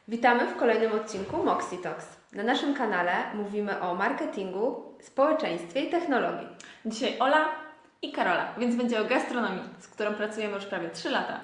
Witamy w kolejnym odcinku Moxie Talks. Na naszym kanale mówimy o marketingu, społeczeństwie i technologii. Dzisiaj Ola i Karola, więc będzie o gastronomii, z którą pracujemy już prawie 3 lata.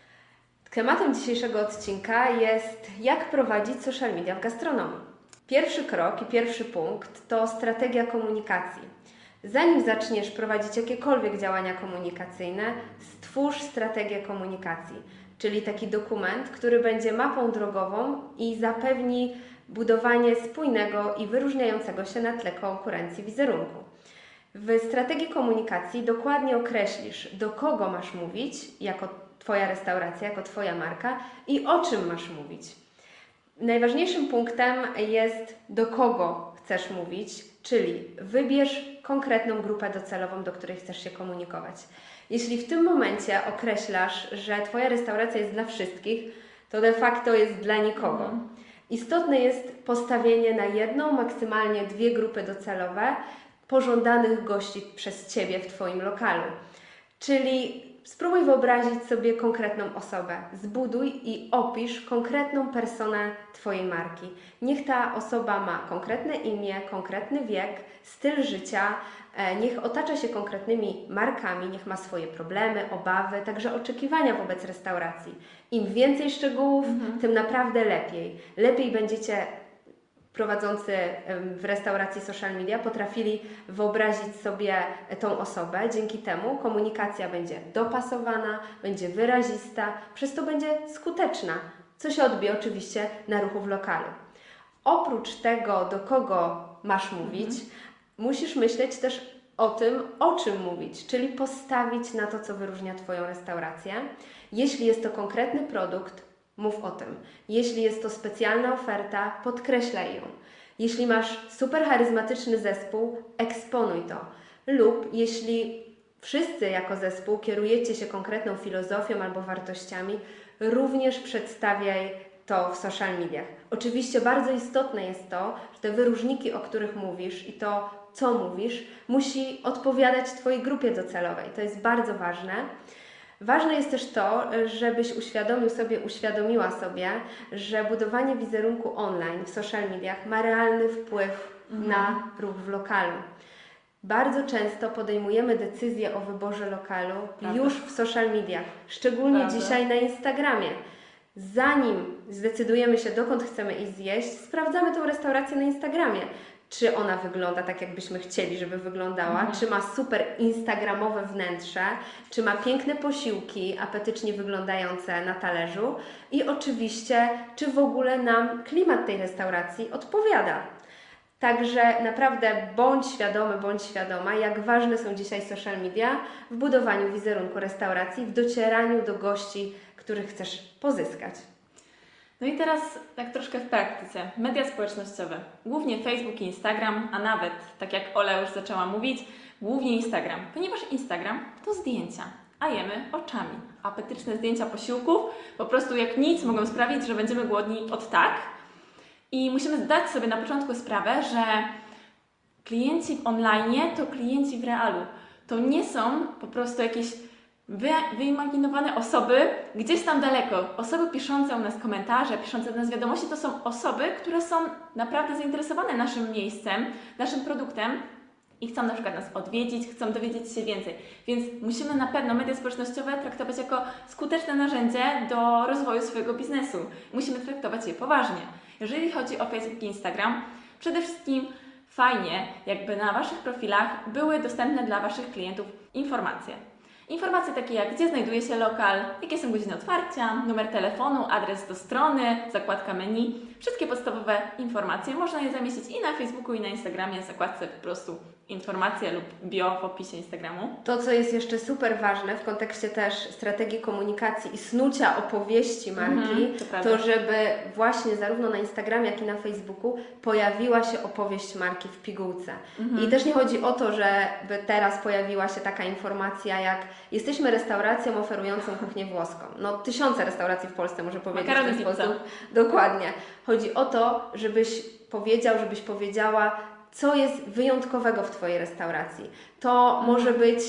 Tematem dzisiejszego odcinka jest jak prowadzić social media w gastronomii. Pierwszy krok i pierwszy punkt to strategia komunikacji. Zanim zaczniesz prowadzić jakiekolwiek działania komunikacyjne, stwórz strategię komunikacji, czyli taki dokument, który będzie mapą drogową i zapewni budowanie spójnego i wyróżniającego się na tle konkurencji wizerunku. W strategii komunikacji dokładnie określisz, do kogo masz mówić jako Twoja restauracja, jako Twoja marka i o czym masz mówić. Najważniejszym punktem jest, do kogo chcesz mówić, czyli wybierz konkretną grupę docelową, do której chcesz się komunikować. Jeśli w tym momencie określasz, że Twoja restauracja jest dla wszystkich, to de facto jest dla nikogo. Istotne jest postawienie na jedną, maksymalnie 2 grupy docelowe pożądanych gości przez Ciebie w Twoim lokalu. Czyli spróbuj wyobrazić sobie konkretną osobę. Zbuduj i opisz konkretną personę Twojej marki. Niech ta osoba ma konkretne imię, konkretny wiek, styl życia, niech otacza się konkretnymi markami, niech ma swoje problemy, obawy, także oczekiwania wobec restauracji. Im więcej szczegółów, tym naprawdę lepiej. Lepiej będziecie prowadzący w restauracji social media potrafili wyobrazić sobie tą osobę. Dzięki temu komunikacja będzie dopasowana, będzie wyrazista, przez to będzie skuteczna, co się odbije oczywiście na ruchu w lokalu. Oprócz tego, do kogo masz mówić, musisz myśleć też o tym, o czym mówić, czyli postawić na to, co wyróżnia Twoją restaurację. Jeśli jest to konkretny produkt, mów o tym. Jeśli jest to specjalna oferta, podkreślaj ją. Jeśli masz super charyzmatyczny zespół, eksponuj to. Lub jeśli wszyscy jako zespół kierujecie się konkretną filozofią albo wartościami, również przedstawiaj to w social mediach. Oczywiście bardzo istotne jest to, że te wyróżniki, o których mówisz i to, co mówisz, musi odpowiadać Twojej grupie docelowej. To jest bardzo ważne. Ważne jest też to, żebyś uświadomiła sobie, że budowanie wizerunku online w social mediach ma realny wpływ na ruch w lokalu. Bardzo często podejmujemy decyzję o wyborze lokalu już w social mediach, szczególnie dzisiaj na Instagramie. Zanim zdecydujemy się, dokąd chcemy iść zjeść, sprawdzamy tą restaurację na Instagramie. Czy ona wygląda tak, jakbyśmy chcieli, żeby wyglądała, czy ma super instagramowe wnętrze, czy ma piękne posiłki, apetycznie wyglądające na talerzu i oczywiście, czy w ogóle nam klimat tej restauracji odpowiada. Także naprawdę bądź świadomy, bądź świadoma, jak ważne są dzisiaj social media w budowaniu wizerunku restauracji, w docieraniu do gości, których chcesz pozyskać. No i teraz tak troszkę w praktyce. Media społecznościowe, głównie Facebook i Instagram, a nawet, tak jak Ola już zaczęła mówić, głównie Instagram, ponieważ Instagram to zdjęcia, a jemy oczami. Apetyczne zdjęcia posiłków po prostu jak nic mogą sprawić, że będziemy głodni od tak. I musimy zdać sobie na początku sprawę, że klienci w online to klienci w realu. To nie są po prostu jakieś wyimaginowane osoby gdzieś tam daleko. Osoby piszące u nas komentarze, piszące do nas wiadomości, to są osoby, które są naprawdę zainteresowane naszym miejscem, naszym produktem i chcą na przykład nas odwiedzić, chcą dowiedzieć się więcej. Więc musimy na pewno media społecznościowe traktować jako skuteczne narzędzie do rozwoju swojego biznesu. Musimy traktować je poważnie. Jeżeli chodzi o Facebook i Instagram, przede wszystkim fajnie, jakby na Waszych profilach były dostępne dla Waszych klientów informacje. Informacje takie jak gdzie znajduje się lokal, jakie są godziny otwarcia, numer telefonu, adres do strony, zakładka menu. Wszystkie podstawowe informacje można je zamieścić i na Facebooku, i na Instagramie, w zakładce po prostu informacje lub bio w opisie Instagramu. To, co jest jeszcze super ważne w kontekście też strategii komunikacji i snucia opowieści marki, to żeby właśnie zarówno na Instagramie, jak i na Facebooku pojawiła się opowieść marki w pigułce. I też nie chodzi o to, żeby teraz pojawiła się taka informacja jak jesteśmy restauracją oferującą kuchnię włoską. No tysiące restauracji w Polsce może powiedzieć w ten sposób. Dokładnie. Chodzi o to, żebyś powiedział, żebyś powiedziała, co jest wyjątkowego w Twojej restauracji. To może być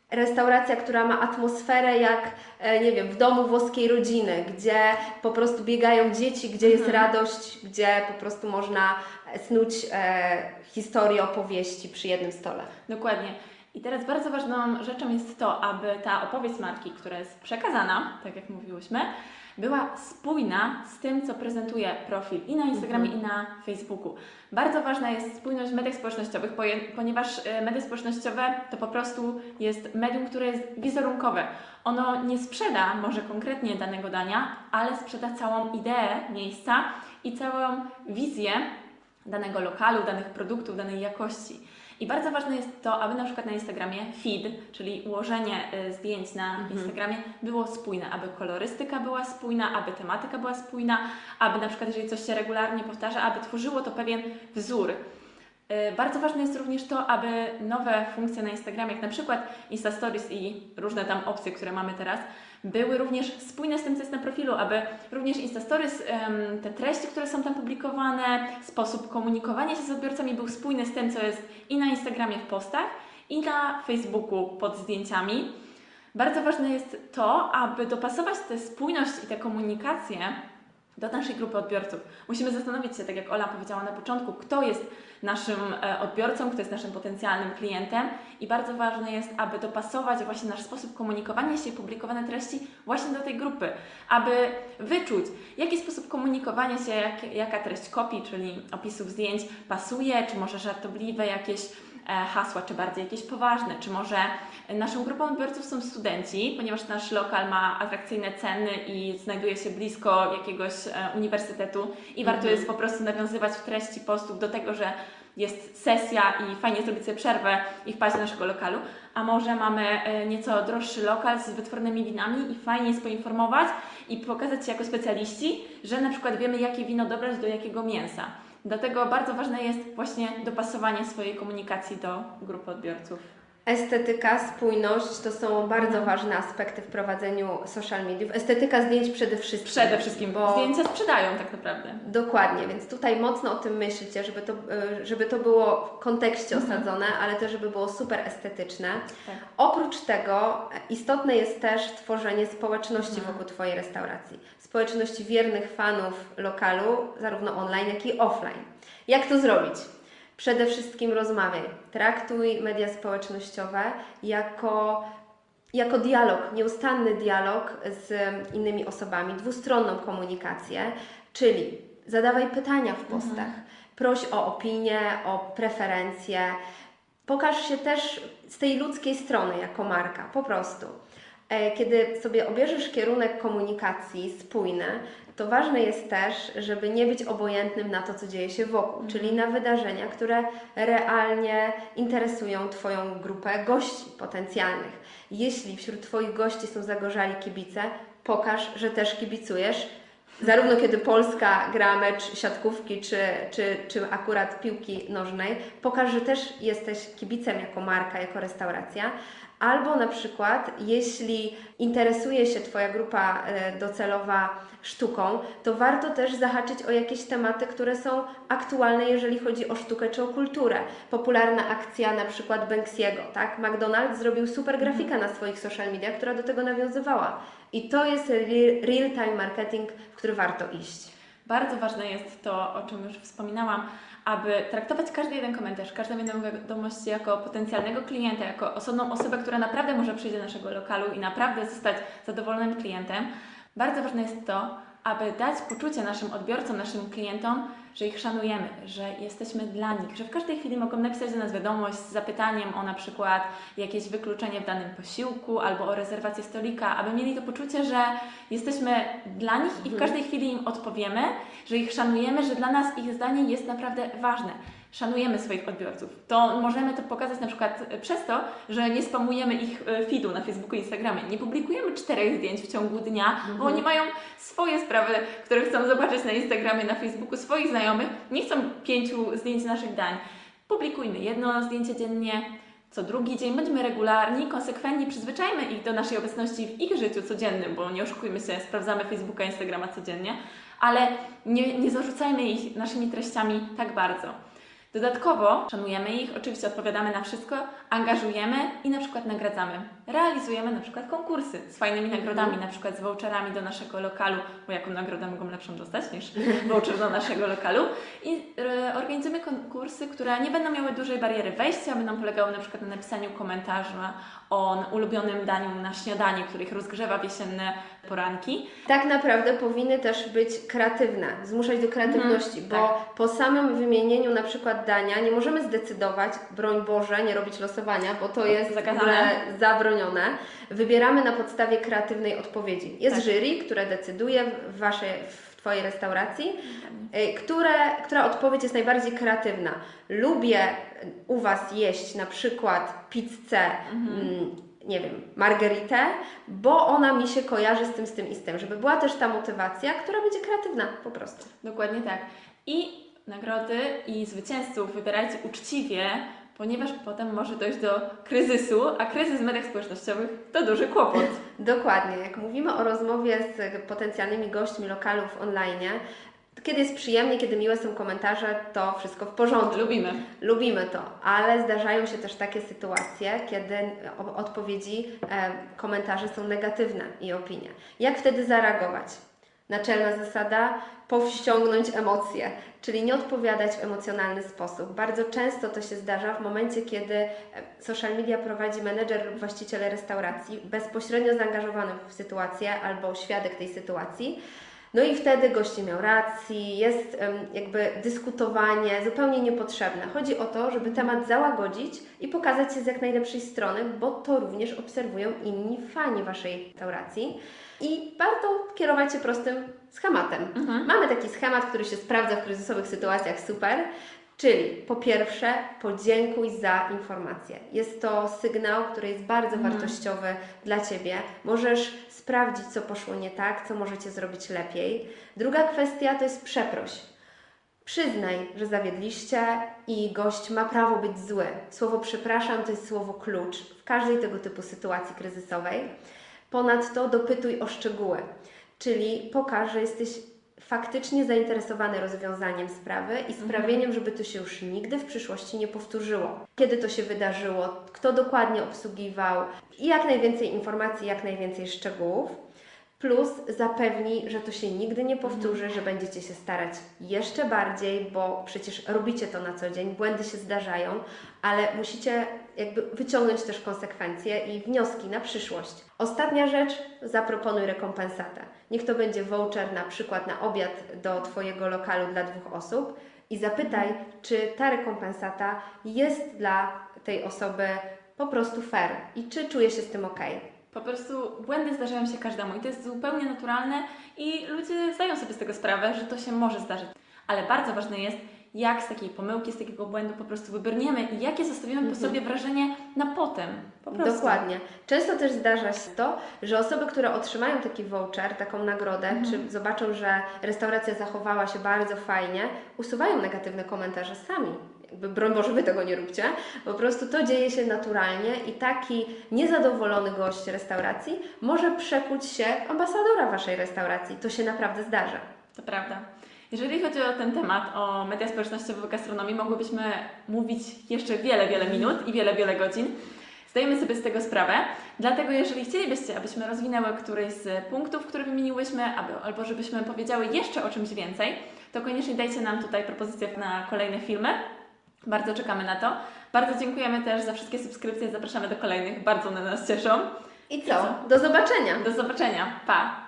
Restauracja, która ma atmosferę jak, nie wiem, w domu włoskiej rodziny, gdzie po prostu biegają dzieci, gdzie jest radość, gdzie po prostu można snuć historię, opowieści przy jednym stole. Dokładnie. I teraz bardzo ważną rzeczą jest to, aby ta opowieść marki, która jest przekazana, tak jak mówiłyśmy, była spójna z tym, co prezentuje profil i na Instagramie, i na Facebooku. Bardzo ważna jest spójność w mediach społecznościowych, ponieważ media społecznościowe to po prostu jest medium, które jest wizerunkowe. Ono nie sprzeda może konkretnie danego dania, ale sprzeda całą ideę miejsca i całą wizję danego lokalu, danych produktów, danej jakości. I bardzo ważne jest to, aby na przykład na Instagramie feed, czyli ułożenie zdjęć na Instagramie było spójne, aby kolorystyka była spójna, aby tematyka była spójna, aby na przykład jeżeli coś się regularnie powtarza, aby tworzyło to pewien wzór. Bardzo ważne jest również to, aby nowe funkcje na Instagramie, jak na przykład Insta Stories i różne tam opcje, które mamy teraz, były również spójne z tym, co jest na profilu, aby również Insta Stories, te treści, które są tam publikowane, sposób komunikowania się z odbiorcami był spójny z tym, co jest i na Instagramie w postach, i na Facebooku pod zdjęciami. Bardzo ważne jest to, aby dopasować tę spójność i tę komunikację do naszej grupy odbiorców. Musimy zastanowić się, tak jak Ola powiedziała na początku, kto jest naszym odbiorcą, kto jest naszym potencjalnym klientem i bardzo ważne jest, aby dopasować właśnie nasz sposób komunikowania się i publikowane treści właśnie do tej grupy, aby wyczuć, jaki sposób komunikowania się, jaka treść kopii, czyli opisów zdjęć pasuje, czy może żartobliwe jakieś hasła, czy bardziej jakieś poważne, czy może naszą grupą odbiorców są studenci, ponieważ nasz lokal ma atrakcyjne ceny i znajduje się blisko jakiegoś uniwersytetu i warto jest po prostu nawiązywać w treści postów do tego, że jest sesja i fajnie zrobić sobie przerwę i wpaść do naszego lokalu, a może mamy nieco droższy lokal z wytwornymi winami i fajnie jest poinformować i pokazać się jako specjaliści, że na przykład wiemy, jakie wino dobrać do jakiego mięsa. Dlatego bardzo ważne jest właśnie dopasowanie swojej komunikacji do grupy odbiorców. Estetyka, spójność to są bardzo ważne aspekty w prowadzeniu social mediów. Estetyka zdjęć przede wszystkim. Przede wszystkim, bo zdjęcia sprzedają tak naprawdę. Dokładnie, więc tutaj mocno o tym myślcie, żeby to było w kontekście osadzone, ale też żeby było super estetyczne. Tak. Oprócz tego istotne jest też tworzenie społeczności wokół Twojej restauracji. Społeczności wiernych fanów lokalu, zarówno online, jak i offline. Jak to zrobić? Przede wszystkim rozmawiaj. Traktuj media społecznościowe jako dialog, nieustanny dialog z innymi osobami, dwustronną komunikację, czyli zadawaj pytania w postach, proś o opinię, o preferencje, pokaż się też z tej ludzkiej strony jako marka, po prostu. Kiedy sobie obierzesz kierunek komunikacji spójny, to ważne jest też, żeby nie być obojętnym na to, co dzieje się wokół, czyli na wydarzenia, które realnie interesują Twoją grupę gości potencjalnych. Jeśli wśród Twoich gości są zagorzali kibice, pokaż, że też kibicujesz. Zarówno kiedy Polska gra mecz siatkówki, czy akurat piłki nożnej, pokaż, że też jesteś kibicem jako marka, jako restauracja. Albo na przykład, jeśli interesuje się Twoja grupa docelowa sztuką, to warto też zahaczyć o jakieś tematy, które są aktualne, jeżeli chodzi o sztukę czy o kulturę. Popularna akcja na przykład Banksy'ego, tak? McDonald's zrobił super grafikę na swoich social mediach, która do tego nawiązywała. I to jest real-time marketing, w który warto iść. Bardzo ważne jest to, o czym już wspominałam, aby traktować każdy jeden komentarz, każdą jedną wiadomość jako potencjalnego klienta, jako osobną osobę, która naprawdę może przyjść do naszego lokalu i naprawdę zostać zadowolonym klientem. Bardzo ważne jest to, aby dać poczucie naszym odbiorcom, naszym klientom, że ich szanujemy, że jesteśmy dla nich, że w każdej chwili mogą napisać do nas wiadomość z zapytaniem o na przykład jakieś wykluczenie w danym posiłku albo o rezerwację stolika, aby mieli to poczucie, że jesteśmy dla nich i w każdej chwili im odpowiemy, że ich szanujemy, że dla nas ich zdanie jest naprawdę ważne. Szanujemy swoich odbiorców. To możemy to pokazać na przykład przez to, że nie spamujemy ich feedu na Facebooku i Instagramie. Nie publikujemy 4 zdjęć w ciągu dnia, bo oni mają swoje sprawy, które chcą zobaczyć na Instagramie, na Facebooku, swoich znajomych. Nie chcą 5 zdjęć naszych dań. Publikujmy jedno zdjęcie dziennie, co drugi dzień. Bądźmy regularni, konsekwentni, przyzwyczajmy ich do naszej obecności w ich życiu codziennym, bo nie oszukujmy się, sprawdzamy Facebooka, Instagrama codziennie, ale nie zarzucajmy ich naszymi treściami tak bardzo. Dodatkowo szanujemy ich, oczywiście odpowiadamy na wszystko, angażujemy i na przykład nagradzamy. Realizujemy na przykład konkursy z fajnymi nagrodami, na przykład z voucherami do naszego lokalu, bo jaką nagrodę mogą lepszą dostać niż voucher do naszego lokalu. I organizujemy konkursy, które nie będą miały dużej bariery wejścia, będą polegały na przykład na napisaniu komentarza o ulubionym daniu na śniadanie, których rozgrzewa w jesienne poranki. Tak naprawdę powinny też być kreatywne, zmuszać do kreatywności, bo po samym wymienieniu na przykład dania nie możemy zdecydować, broń Boże, nie robić losowania, bo to jest w ogóle zabronione. Wybieramy na podstawie kreatywnej odpowiedzi. Jest jury, które decyduje w Twojej restauracji, która odpowiedź jest najbardziej kreatywna. Lubię u Was jeść na przykład pizzę, nie wiem, margheritę, bo ona mi się kojarzy z tym i z tym, żeby była też ta motywacja, która będzie kreatywna po prostu. Dokładnie tak. I nagrody i zwycięzców wybierajcie uczciwie, ponieważ potem może dojść do kryzysu, a kryzys w mediach społecznościowych to duży kłopot. Dokładnie. Jak mówimy o rozmowie z potencjalnymi gośćmi lokalów online, kiedy jest przyjemnie, kiedy miłe są komentarze, to wszystko w porządku. Lubimy to, ale zdarzają się też takie sytuacje, kiedy odpowiedzi, komentarze są negatywne i opinie. Jak wtedy zareagować? Naczelna zasada: powściągnąć emocje, czyli nie odpowiadać w emocjonalny sposób. Bardzo często to się zdarza w momencie, kiedy social media prowadzi menedżer lub właściciel restauracji bezpośrednio zaangażowany w sytuację albo świadek tej sytuacji. No i wtedy gość nie miał racji, jest jakby dyskutowanie zupełnie niepotrzebne. Chodzi o to, żeby temat załagodzić i pokazać się z jak najlepszej strony, bo to również obserwują inni fani Waszej restauracji. I warto kierować się prostym schematem. Mamy taki schemat, który się sprawdza w kryzysowych sytuacjach super, czyli po pierwsze podziękuj za informację. Jest to sygnał, który jest bardzo wartościowy dla Ciebie. Możesz sprawdzić, co poszło nie tak, co możecie zrobić lepiej. Druga kwestia to jest przeproś. Przyznaj, że zawiedliście i gość ma prawo być zły. Słowo przepraszam to jest słowo klucz w każdej tego typu sytuacji kryzysowej. Ponadto dopytuj o szczegóły, czyli pokaż, że jesteś faktycznie zainteresowany rozwiązaniem sprawy i sprawieniem, żeby to się już nigdy w przyszłości nie powtórzyło. Kiedy to się wydarzyło, kto dokładnie obsługiwał i jak najwięcej informacji, jak najwięcej szczegółów. Plus zapewnij, że to się nigdy nie powtórzy, że będziecie się starać jeszcze bardziej, bo przecież robicie to na co dzień, błędy się zdarzają, ale musicie jakby wyciągnąć też konsekwencje i wnioski na przyszłość. Ostatnia rzecz, zaproponuj rekompensatę. Niech to będzie voucher na przykład na obiad do Twojego lokalu dla 2 osób i zapytaj, czy ta rekompensata jest dla tej osoby po prostu fair i czy czuje się z tym ok. Po prostu błędy zdarzają się każdemu i to jest zupełnie naturalne i ludzie zdają sobie z tego sprawę, że to się może zdarzyć. Ale bardzo ważne jest, jak z takiej pomyłki, z takiego błędu po prostu wybrniemy i jakie zostawimy po sobie wrażenie na potem. Po prostu. Dokładnie. Często też zdarza się to, że osoby, które otrzymają taki voucher, taką nagrodę, czy zobaczą, że restauracja zachowała się bardzo fajnie, usuwają negatywne komentarze sami. Jakby, broń Boże, Wy tego nie róbcie. Po prostu to dzieje się naturalnie i taki niezadowolony gość restauracji może przekuć się w ambasadora Waszej restauracji. To się naprawdę zdarza. To prawda. Jeżeli chodzi o ten temat, o media społecznościowe w gastronomii, mogłybyśmy mówić jeszcze wiele minut i wiele godzin. Zdajemy sobie z tego sprawę, dlatego jeżeli chcielibyście, abyśmy rozwinęły któryś z punktów, które wymieniłyśmy, albo żebyśmy powiedziały jeszcze o czymś więcej, to koniecznie dajcie nam tutaj propozycje na kolejne filmy. Bardzo czekamy na to. Bardzo dziękujemy też za wszystkie subskrypcje, zapraszamy do kolejnych, bardzo one nas cieszą. I co? Do zobaczenia! Do zobaczenia, pa!